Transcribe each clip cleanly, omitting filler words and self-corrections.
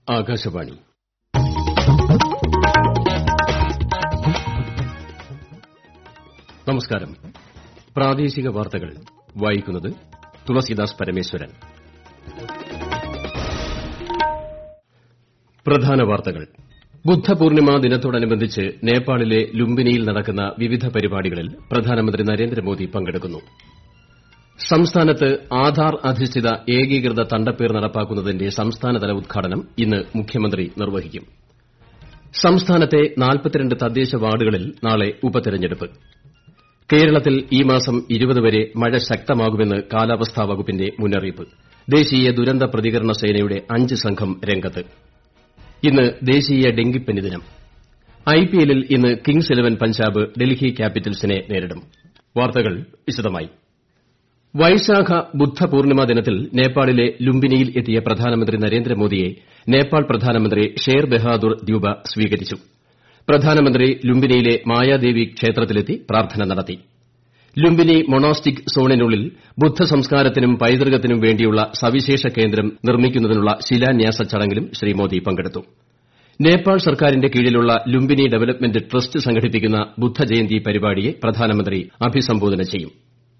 ആകാശവാണി. നമസ്കാരം. പ്രാദേശിക വാർത്തകൾ വായിക്കുന്നത് തുളസീദാസ് പരമേശ്വരൻ. പ്രധാന വാർത്തകൾ. ബുദ്ധപൂർണിമ ദിനത്തോടനുബന്ധിച്ച് നേപ്പാളിലെ ലുംബിനിയിൽ നടക്കുന്ന വിവിധ പരിപാടികളിൽ പ്രധാനമന്ത്രി നരേന്ദ്രമോദി പങ്കെടുക്കുന്നു. സംസ്ഥാനത്ത് ആധാർ അധിഷ്ഠിത ഏകീകൃത തണ്ടപ്പേർ നടപ്പാക്കുന്നതിന്റെ സംസ്ഥാനതല ഉദ്ഘാടനം ഇന്ന് മുഖ്യമന്ത്രി നിർവഹിക്കും. സംസ്ഥാനത്തെ 42 തദ്ദേശ വാർഡുകളിൽ നാളെ ഉപതെരഞ്ഞെടുപ്പ്. കേരളത്തിൽ ഈ മാസം 20 വരെ മഴ ശക്തമാകുമെന്ന് കാലാവസ്ഥാ വകുപ്പിന്റെ മുന്നറിയിപ്പ്. ദേശീയ ദുരന്ത പ്രതികരണ സേനയുടെ 5 സംഘം രംഗത്ത്. ഇന്ന് ദേശീയ ഡെങ്കിപ്പനി ദിനം. ഐപിഎല്ലിൽ ഇന്ന് കിങ്സ് 11 പഞ്ചാബ് ഡൽഹി ക്യാപിറ്റൽസിനെ നേരിടും. വാർത്തകൾ വിശദമായി. വൈശാഖ ബുദ്ധപൂർണിമ ദിനത്തിൽ നേപ്പാളിലെ ലുംബിനിയിൽ എത്തിയ പ്രധാനമന്ത്രി നരേന്ദ്രമോദിയെ നേപ്പാൾ പ്രധാനമന്ത്രി ഷേർ ബഹാദൂർ ദ്യൂബ സ്വീകരിച്ചു. പ്രധാനമന്ത്രി ലുംബിനിയിലെ മായാദേവി ക്ഷേത്രത്തിലെത്തി പ്രാർത്ഥന നടത്തി. ലുംബിനി മൊണാസ്റ്റിക് സോണിനുള്ളിൽ ബുദ്ധ സംസ്കാരത്തിനും പൈതൃകത്തിനും വേണ്ടിയുള്ള സവിശേഷ കേന്ദ്രം നിർമ്മിക്കുന്നതിനുള്ള ശിലാന്യാസ ചടങ്ങിലും ശ്രീ മോദി പങ്കെടുത്തു. നേപ്പാൾ സർക്കാരിന്റെ കീഴിലുള്ള ലുംബിനി ഡെവലപ്മെന്റ് ട്രസ്റ്റ് സംഘടിപ്പിക്കുന്ന ബുദ്ധജയന്തി പരിപാടിയെ പ്രധാനമന്ത്രി അഭിസംബോധന ചെയ്യും.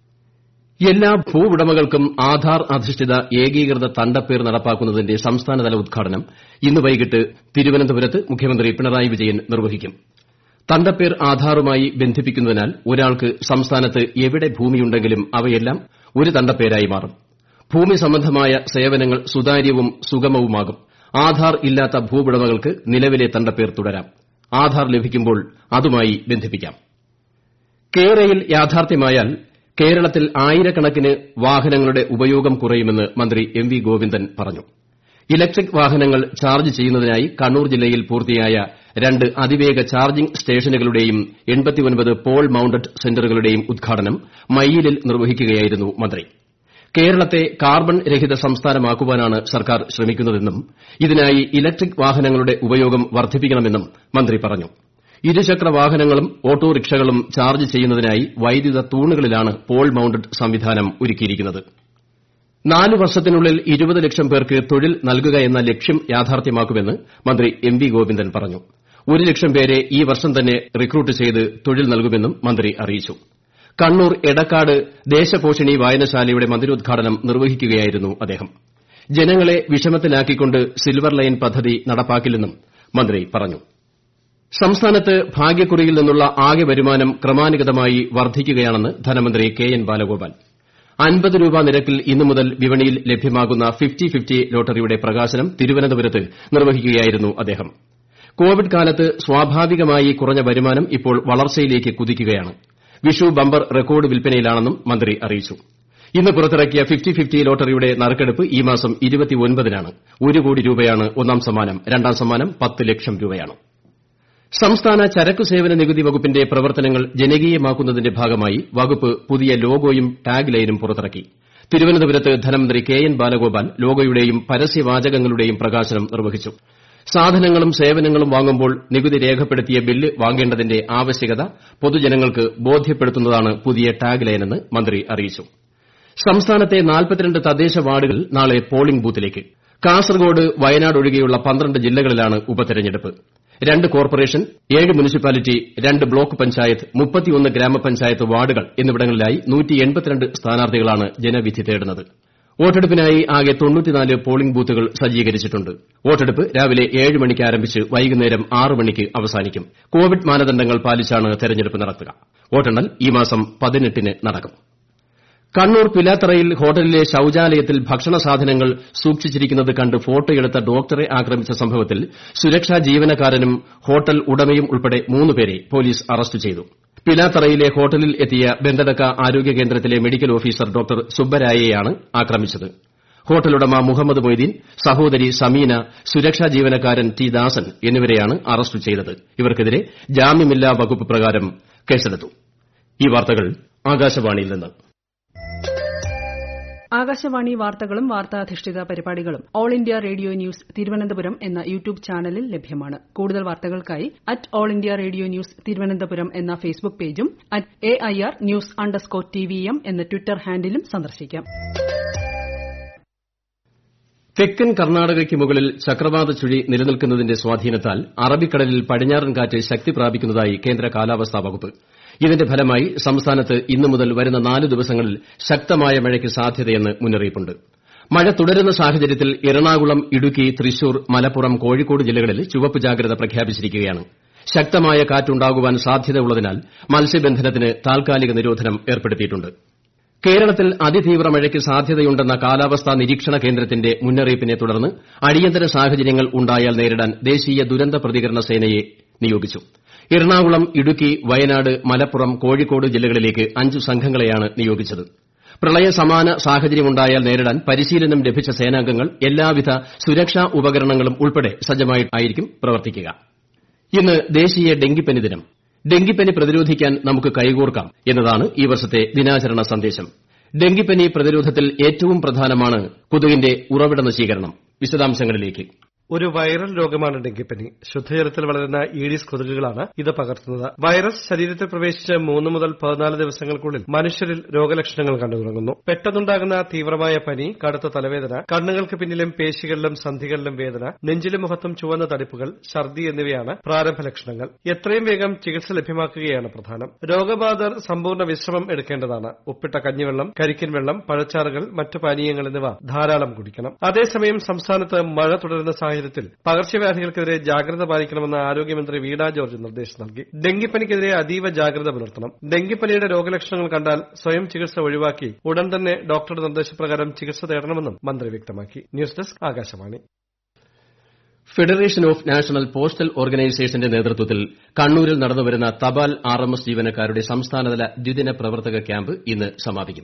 എല്ലാ ഭൂവുടമകൾക്കും ആധാർ അധിഷ്ഠിത ഏകീകൃത തണ്ടപ്പേർ നടപ്പാക്കുന്നതിന്റെ സംസ്ഥാനതല ഉദ്ഘാടനം ഇന്ന് വൈകിട്ട് തിരുവനന്തപുരത്ത് മുഖ്യമന്ത്രി പിണറായി വിജയൻ നിർവഹിക്കും. തണ്ടപ്പേർ ആധാറുമായി ബന്ധിപ്പിക്കുന്നതിനാൽ ഒരാൾക്ക് സംസ്ഥാനത്ത് എവിടെ ഭൂമിയുണ്ടെങ്കിലും അവയെല്ലാം ഒരു തണ്ടപ്പേരായി മാറും. ഭൂമി സംബന്ധമായ സേവനങ്ങൾ സുതാര്യവും സുഗമവുമാകും. ആധാർ ഇല്ലാത്ത ഭൂവുടമകൾക്ക് നിലവിലെ തണ്ടപ്പേർ തുടരാം. ആധാർ ലഭിക്കുമ്പോൾ അതുമായി ബന്ധിപ്പിക്കാം. കെ-റെയിൽ യാഥാർത്ഥ്യമായാൽ കേരളത്തിൽ ആയിരക്കണക്കിന് വാഹനങ്ങളുടെ ഉപയോഗം കുറയുമെന്ന് മന്ത്രി എം വി ഗോവിന്ദൻ പറഞ്ഞു. ഇലക്ട്രിക് വാഹനങ്ങൾ ചാർജ് ചെയ്യുന്നതിനായി കണ്ണൂർ ജില്ലയിൽ പൂർത്തിയായ 2 അതിവേഗ ചാർജിംഗ് സ്റ്റേഷനുകളുടെയും 89 പോൾ മൌണ്ടഡ് സെന്ററുകളുടെയും ഉദ്ഘാടനം മയ്യിലിൽ നിർവഹിക്കുകയായിരുന്നു മന്ത്രി. കേരളത്തെ കാർബൺ രഹിത സംസ്ഥാനമാക്കുവാനാണ് സർക്കാർ ശ്രമിക്കുന്നതെന്നും ഇതിനായി ഇലക്ട്രിക് വാഹനങ്ങളുടെ ഉപയോഗം വർദ്ധിപ്പിക്കണമെന്നും മന്ത്രി പറഞ്ഞു. ഇരുചക്ര വാഹനങ്ങളും ഓട്ടോറിക്ഷകളും ചാർജ് ചെയ്യുന്നതിനായി വൈദ്യുത തൂണുകളിലാണ് പോൾ മൌണ്ടഡ് സംവിധാനം ഒരുക്കിയിരിക്കുന്നത്. 4 വർഷത്തിനുള്ളിൽ 20 ലക്ഷം പേർക്ക് തൊഴിൽ നൽകുകയെന്ന ലക്ഷ്യം യാഥാർത്ഥ്യമാക്കുമെന്ന് മന്ത്രി എം വി ഗോവിന്ദൻ പറഞ്ഞു. 1 ലക്ഷം പേരെ ഈ വർഷം തന്നെ റിക്രൂട്ട് ചെയ്ത് തൊഴിൽ നൽകുമെന്നും മന്ത്രി അറിയിച്ചു. കണ്ണൂർ എടക്കാട് ദേശപോഷിണി വായനശാലയുടെ മന്ദിരോദ്ഘാടനം നിർവഹിക്കുകയായിരുന്നു അദ്ദേഹം. ജനങ്ങളെ വിഷമത്തിലാക്കിക്കൊണ്ട് സിൽവർ ലൈൻ പദ്ധതി നടപ്പാക്കില്ലെന്നും മന്ത്രി പറഞ്ഞു. സംസ്ഥാനത്ത് ഭാഗ്യക്കുറിയിൽ നിന്നുള്ള ആകെ വരുമാനം ക്രമാനുഗതമായി വർദ്ധിക്കുകയാണെന്ന് ധനമന്ത്രി കെ എൻ ബാലഗോപാൽ. 50 രൂപ നിരക്കിൽ ഇന്നു മുതൽ വിപണിയിൽ ലഭ്യമാകുന്ന 50-50 ലോട്ടറിയുടെ പ്രകാശനം തിരുവനന്തപുരത്ത് നിർവഹിക്കുകയായിരുന്നു അദ്ദേഹം. കോവിഡ് കാലത്ത് സ്വാഭാവികമായി കുറഞ്ഞ വരുമാനം ഇപ്പോൾ വളർച്ചയിലേക്ക് കുതിക്കുകയാണ്. വിഷു ബമ്പർ റെക്കോർഡ് വിൽപ്പനയിലാണെന്നും മന്ത്രി അറിയിച്ചു. ഇന്ന് പുറത്തിറക്കിയ 50-50 ലോട്ടറിയുടെ നറുക്കെടുപ്പ് ഈ മാസം 29-നാണ്. 1 കോടി രൂപയാണ് ഒന്നാം സമ്മാനം. രണ്ടാം സമ്മാനം 10 ലക്ഷം രൂപയാണ്. സംസ്ഥാന ചരക്കു സേവന നികുതി വകുപ്പിന്റെ പ്രവർത്തനങ്ങൾ ജനകീയമാക്കുന്നതിന്റെ ഭാഗമായി വകുപ്പ് പുതിയ ലോഗോയും ടാഗ് ലൈനും പുറത്തിറക്കി. തിരുവനന്തപുരത്ത് ധനമന്ത്രി കെ എൻ ബാലഗോപാൽ ലോഗോയുടെയും പരസ്യവാചകങ്ങളുടെയും പ്രകാശനം നിർവഹിച്ചു. സാധനങ്ങളും സേവനങ്ങളും വാങ്ങുമ്പോൾ നികുതി രേഖപ്പെടുത്തിയ ബില്ല് വാങ്ങേണ്ടതിന്റെ ആവശ്യകത പൊതുജനങ്ങൾക്ക് ബോധ്യപ്പെടുത്തുന്നതാണ് പുതിയ ടാഗ് ലൈനെന്ന് മന്ത്രി അറിയിച്ചു. സംസ്ഥാനത്തെ 42 തദ്ദേശ വാർഡുകൾ നാളെ പോളിംഗ് ബൂത്തിലേക്ക്. കാസർഗോഡ്, വയനാട് ഒഴികെയുള്ള 12 ജില്ലകളിലാണ് ഉപതെരഞ്ഞെടുപ്പ്. 2 കോർപ്പറേഷൻ, 7 മുനിസിപ്പാലിറ്റി, 2 ബ്ലോക്ക് പഞ്ചായത്ത്, 31 ഗ്രാമപഞ്ചായത്ത് വാർഡുകൾ എന്നിവിടങ്ങളിലായി 182 സ്ഥാനാർത്ഥികളാണ് ജനവിധി തേടുന്നത്. വോട്ടെടുപ്പിനായി ആകെ 94 പോളിംഗ് ബൂത്തുകൾ സജ്ജീകരിച്ചിട്ടുണ്ട്. വോട്ടെടുപ്പ് രാവിലെ 7 മണിക്ക് ആരംഭിച്ച് വൈകുന്നേരം 6 മണിക്ക് അവസാനിക്കും. കോവിഡ് മാനദണ്ഡങ്ങൾ പാലിച്ചാണ് തെരഞ്ഞെടുപ്പ് നടത്തുക. വോട്ടെണ്ണൽ ഈ മാസം 18-ന് നടക്കും. കണ്ണൂർ പിലാത്തറയിൽ ഹോട്ടലിലെ ശൌചാലയത്തിൽ ഭക്ഷണ സാധനങ്ങൾ സൂക്ഷിച്ചിരിക്കുന്നത് കണ്ട് ഫോട്ടോയെടുത്ത ഡോക്ടറെ ആക്രമിച്ച സംഭവത്തിൽ സുരക്ഷാ ജീവനക്കാരനും ഹോട്ടൽ ഉടമയും ഉൾപ്പെടെ 3 പേരെ പോലീസ് അറസ്റ്റ് ചെയ്തു. പിലാത്തറയിലെ ഹോട്ടലിൽ എത്തിയ ബെന്തടക്ക ആരോഗ്യ കേന്ദ്രത്തിലെ മെഡിക്കൽ ഓഫീസർ ഡോക്ടർ സുബ്ബരായയെയാണ് ആക്രമിച്ചത്. ഹോട്ടലുടമ മുഹമ്മദ് മൊയ്തീൻ, സഹോദരി സമീന, സുരക്ഷാ ജീവനക്കാരൻ ടി ദാസൻ എന്നിവരെയാണ് അറസ്റ്റ് ചെയ്തത്. ഇവർക്കെതിരെ ജാമ്യമില്ലാ വകുപ്പ് പ്രകാരം കേസെടുത്തു. ഈ വാർത്തകൾ ആകാശവാണിയിൽ നിന്ന്. ആകാശവാണി വാർത്തകളും വാർത്താധിഷ്ഠിത പരിപാടികളും all India radio news Thiruvananthapuram എന്ന യൂട്യൂബ് ചാനലിൽ ലഭ്യമാണ്. കൂടുതൽ വാർത്തകൾക്കായി @all India radio news Thiruvananthapuram എന്ന ഫേസ്ബുക്ക് പേജും @AIR_TVM എന്ന ട്വിറ്റർ ഹാൻഡിലും സന്ദർശിക്കാം. തെക്കൻ കർണാടകയ്ക്ക് മുകളിൽ ചക്രവാത ചുഴി നിലനിൽക്കുന്നതിന്റെ സ്വാധീനത്താൽ അറബിക്കടലിൽ പടിഞ്ഞാറൻ കാറ്റ് ശക്തി പ്രാപിക്കുന്നതായി കേന്ദ്ര കാലാവസ്ഥാ വകുപ്പ്. ഇതിന്റെ ഫലമായി സംസ്ഥാനത്ത് ഇന്നു മുതൽ വരുന്ന 4 ദിവസങ്ങളിൽ ശക്തമായ മഴയ്ക്ക് സാധ്യതയെന്ന് മുന്നറിയിപ്പുണ്ട്. മഴ തുടരുന്ന സാഹചര്യത്തിൽ എറണാകുളം, ഇടുക്കി, തൃശൂർ, മലപ്പുറം, കോഴിക്കോട് ജില്ലകളിൽ ചുവപ്പ് ജാഗ്രത പ്രഖ്യാപിച്ചിരിക്കുകയാണ്. ശക്തമായ കാറ്റുണ്ടാകുവാൻ സാധ്യതയുള്ളതിനാൽ മത്സ്യബന്ധനത്തിന് താൽക്കാലിക നിരോധനം ഏർപ്പെടുത്തിയിട്ടുണ്ട്. കേരളത്തിൽ അതിതീവ്ര മഴയ്ക്ക് സാധ്യതയുണ്ടെന്ന കാലാവസ്ഥാ നിരീക്ഷണ കേന്ദ്രത്തിന്റെ മുന്നറിയിപ്പിനെ തുടർന്ന് അടിയന്തര സാഹചര്യങ്ങൾ ഉണ്ടായാൽ നേരിടാൻ ദേശീയ ദുരന്ത പ്രതികരണ സേനയെ നിയോഗിച്ചു. എറണാകുളം, ഇടുക്കി, വയനാട്, മലപ്പുറം, കോഴിക്കോട് ജില്ലകളിലേക്ക് 5 സംഘങ്ങളെയാണ് നിയോഗിച്ചത്. പ്രളയ സമാന സാഹചര്യമുണ്ടായാൽ നേരിടാൻ പരിശീലനം ലഭിച്ച സേനാംഗങ്ങൾ എല്ലാവിധ സുരക്ഷാ ഉപകരണങ്ങളും ഉൾപ്പെടെ സജ്ജമായിട്ടായിരിക്കും പ്രവർത്തിക്കുക. ഇന്ന് ദേശീയ ഡെങ്കിപ്പനി ദിനം. ഡെങ്കിപ്പനി പ്രതിരോധിക്കാൻ നമുക്ക് കൈകോർക്കാം എന്നതാണ് ഈ വർഷത്തെ ദിനാചരണ സന്ദേശം. ഡെങ്കിപ്പനി പ്രതിരോധത്തിൽ ഏറ്റവും പ്രധാനമാണ് കൊതുകിന്റെ ഉറവിട നശീകരണം. വിശദാംശങ്ങളിലേക്ക്. ഒരു വൈറൽ രോഗമാണ് ഡെങ്കിപ്പനി. ശുദ്ധജലത്തിൽ വളരുന്ന ഈഡിസ് കൊതുകുകളാണ് ഇത് പകർത്തുന്നത്. വൈറസ് ശരീരത്തിൽ പ്രവേശിച്ച് 3 മുതൽ 14 ദിവസങ്ങൾക്കുള്ളിൽ മനുഷ്യരിൽ രോഗലക്ഷണങ്ങൾ കണ്ടുതുടങ്ങുന്നു. പെട്ടെന്നുണ്ടാകുന്ന തീവ്രമായ പനി, കടുത്ത തലവേദന, കണ്ണുകൾക്ക് പിന്നിലും പേശികളിലും സന്ധികളിലും വേദന, നെഞ്ചിലും മുഖത്തും ചുവന്ന തടിപ്പുകൾ, ഛർദി എന്നിവയാണ് പ്രാരംഭ ലക്ഷണങ്ങൾ. എത്രയും വേഗം ചികിത്സ ലഭ്യമാക്കുകയാണ് പ്രധാനം. രോഗബാധിതർ സമ്പൂർണ്ണ വിശ്രമം എടുക്കേണ്ടതാണ്. ഉപ്പിട്ട കഞ്ഞിവെള്ളം, കരിക്കിൻ വെള്ളം, പഴച്ചാറുകൾ, മറ്റു പാനീയങ്ങൾ എന്നിവ ധാരാളം കുടിക്കണം. അതേസമയം സംസ്ഥാനത്ത് മഴ തുടരുന്ന സാഹചര്യത്തിൽ പകർച്ചവ്യാധികൾക്കെതിരെ ജാഗ്രത പാലിക്കണമെന്ന് ആരോഗ്യമന്ത്രി വീണ ജോർജ് നിർദ്ദേശം നൽകി. ഡെങ്കിപ്പനിക്കെതിരെ അതീവ ജാഗ്രത പുലർത്തണം. ഡെങ്കിപ്പനിയുടെ രോഗലക്ഷണങ്ങൾ കണ്ടാൽ സ്വയം ചികിത്സ ഒഴിവാക്കി ഉടൻ തന്നെ ഡോക്ടറുടെ നിർദ്ദേശപ്രകാരം ചികിത്സ തേടണമെന്നും മന്ത്രി വ്യക്തമാക്കി. News desk Akashvani. Federation of national postal ഓർഗനൈസേഷന്റെ നേതൃത്വത്തിൽ കണ്ണൂരിൽ നടന്നുവരുന്ന തപാൽ RMS ജീവനക്കാരുടെ സംസ്ഥാനതല ദ്വിദിന പ്രവർത്തക ക്യാമ്പ് ഇന്ന് സമാപിക്കും.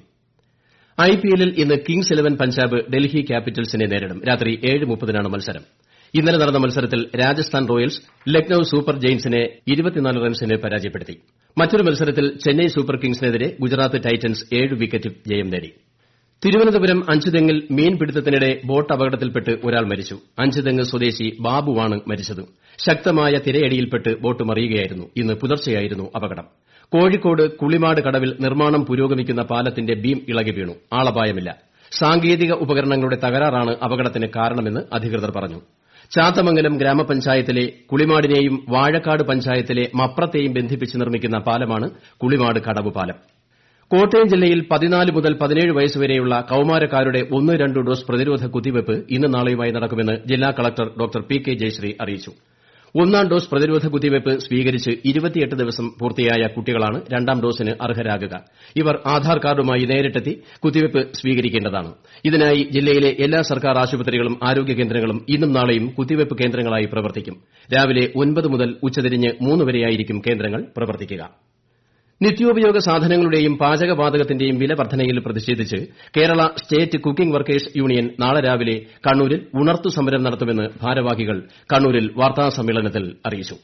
IPLൽ ഇന്ന് കിങ്സ് 11 പഞ്ചാബ് ഡൽഹി ക്യാപിറ്റൽസിനെ നേരിടും. രാത്രി 7:30-നാണ് മത്സരം. ഇന്നലെ നടന്ന മത്സരത്തിൽ രാജസ്ഥാൻ റോയൽസ് ലക്നൌ സൂപ്പർ ജയന്റ്സിനെ 24 റൺസിന് പരാജയപ്പെടുത്തി. മറ്റൊരു മത്സരത്തിൽ ചെന്നൈ സൂപ്പർ കിങ്സിനെതിരെ ഗുജറാത്ത് ടൈറ്റൻസ് 7 വിക്കറ്റ് ജയം നേടി. തിരുവനന്തപുരം അഞ്ചുതെങ്ങിൽ മീൻപിടുത്തത്തിനിടെ ബോട്ട് അപകടത്തിൽപ്പെട്ട് ഒരാൾ മരിച്ചു. അഞ്ചുതെങ്ങ് സ്വദേശി ബാബുവാണ് മരിച്ചത്. ശക്തമായ തിരയടിയിൽപ്പെട്ട് ബോട്ട് മറിയുകയായിരുന്നു. ഇന്ന് പുലർച്ചെയായിരുന്നു അപകടം. കോഴിക്കോട് കുളിമാട് കടവിൽ നിർമ്മാണം പുരോഗമിക്കുന്ന പാലത്തിന്റെ ബീം ഇളകി വീണു. ആളപായമില്ല. സാങ്കേതിക ഉപകരണങ്ങളുടെ തകരാറാണ് അപകടത്തിന് കാരണമെന്ന് അധികൃതർ പറഞ്ഞു. ചാത്തമംഗലം ഗ്രാമപഞ്ചായത്തിലെ കുളിമാടിനെയും വാഴക്കാട് പഞ്ചായത്തിലെ മപ്രത്തെയും ബന്ധിപ്പിച്ച് നിർമ്മിക്കുന്ന പാലമാണ് കുളിമാട് കടവ് പാലം. കോട്ടയം ജില്ലയിൽ 14 മുതൽ 17 വയസ്സുവരെയുള്ള കൌമാരക്കാരുടെ 1-2 ഡോസ് പ്രതിരോധ കുത്തിവയ്പ് ഇന്നും നാളെയുമായി നടക്കുമെന്ന് ജില്ലാ കളക്ടർ ഡോക്ടർ പി.കെ. ജയശ്രീ അറിയിച്ചു. 1-ാം ഡോസ് പ്രതിരോധ കുത്തിവയ്പ് സ്വീകരിച്ച് 28 ദിവസം പൂർത്തിയായ കുട്ടികളാണ് 2-ാം ഡോസിന് അർഹരാകുക. ഇവർ ആധാർ കാർഡുമായി നേരിട്ടെത്തി കുത്തിവയ്പ് സ്വീകരിക്കേണ്ടതാണ്. ഇതിനായി ജില്ലയിലെ എല്ലാ സർക്കാർ ആശുപത്രികളും ആരോഗ്യ കേന്ദ്രങ്ങളും ഇന്നും നാളെയും കുത്തിവയ്പ് കേന്ദ്രങ്ങളായി പ്രവർത്തിക്കും. രാവിലെ 9 മുതൽ ഉച്ചതിരിഞ്ഞ് 3 വരെയായിരിക്കും കേന്ദ്രങ്ങൾ പ്രവർത്തിക്കുക. നിത്യോപയോഗ സാധനങ്ങളുടെയും പാചകവാതകത്തിന്റെയും വില വർധനയിൽ പ്രതിഷേധിച്ച് Kerala state cooking workers union നാളെ രാവിലെ കണ്ണൂരിൽ ഉണർത്തു സമരം നടത്തുമെന്ന് ഭാരവാഹികൾ കണ്ണൂരിൽ വാർത്താസമ്മേളനത്തിൽ അറിയിച്ചു.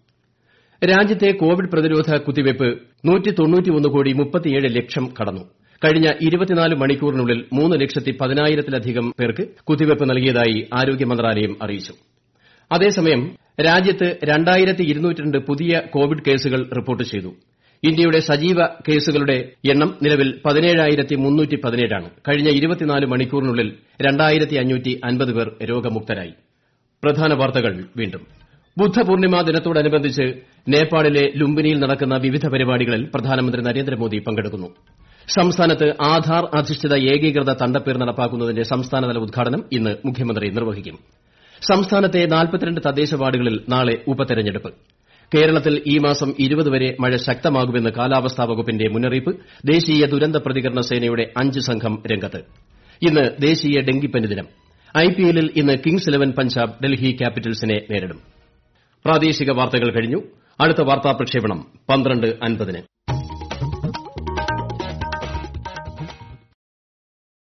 രാജ്യത്തെ കോവിഡ് പ്രതിരോധ കുത്തിവയ്പ് 191,37,00,000 കടന്നു. കഴിഞ്ഞ 24 മണിക്കൂറിനുള്ളിൽ 3,10,10,000-ലധികം പേർക്ക് കുത്തിവയ്പ് നൽകിയതായി ആരോഗ്യ മന്ത്രാലയം അറിയിച്ചു. അതേസമയം രാജ്യത്ത് 2202 പുതിയ കോവിഡ് കേസുകൾ റിപ്പോർട്ട് ചെയ്തു. ഇന്ത്യയുടെ സജീവ കേസുകളുടെ എണ്ണം നിലവിൽ 17,317 ആണ്. കഴിഞ്ഞ 24 മണിക്കൂറിനുള്ളിൽ 2,550 പേർ രോഗമുക്തരായി. പ്രധാന വാർത്തകൾ വീണ്ടും. ബുദ്ധപൂർണിമ ദിനത്തോടനുബന്ധിച്ച് നേപ്പാളിലെ ലുംബിനിയിൽ നടക്കുന്ന വിവിധ പരിപാടികളിൽ പ്രധാനമന്ത്രി നരേന്ദ്രമോദി പങ്കെടുക്കുന്നു. സംസ്ഥാനത്ത് ആധാർ അധിഷ്ഠിത ഏകീകൃത തണ്ടപ്പേർ നടപ്പാക്കുന്നതിന്റെ സംസ്ഥാനതല ഉദ്ഘാടനം ഇന്ന് മുഖ്യമന്ത്രി നിർവഹിക്കും. സംസ്ഥാനത്തെ 42 തദ്ദേശ വാർഡുകളിൽ നാളെ ഉപതെരഞ്ഞെടുപ്പ്. കേരളത്തിൽ ഈ മാസം 20 വരെ മഴ ശക്തമാകുമെന്ന് കാലാവസ്ഥാ വകുപ്പിന്റെ മുന്നറിയിപ്പ്. ദേശീയ ദുരന്ത പ്രതികരണ സേനയുടെ 5 സംഘം രംഗത്ത്. ഇന്ന് ദേശീയ ഡെങ്കിപ്പനി ദിനം. IPLൽ ഇന്ന് കിങ്സ് 11 പഞ്ചാബ് ഡൽഹി ക്യാപിറ്റൽസിനെ നേരിടും. പ്രാദേശിക വാർത്തകൾ കഴിഞ്ഞു. അടുത്ത വാർത്താ പ്രക്ഷേപണം 12:50-ന്.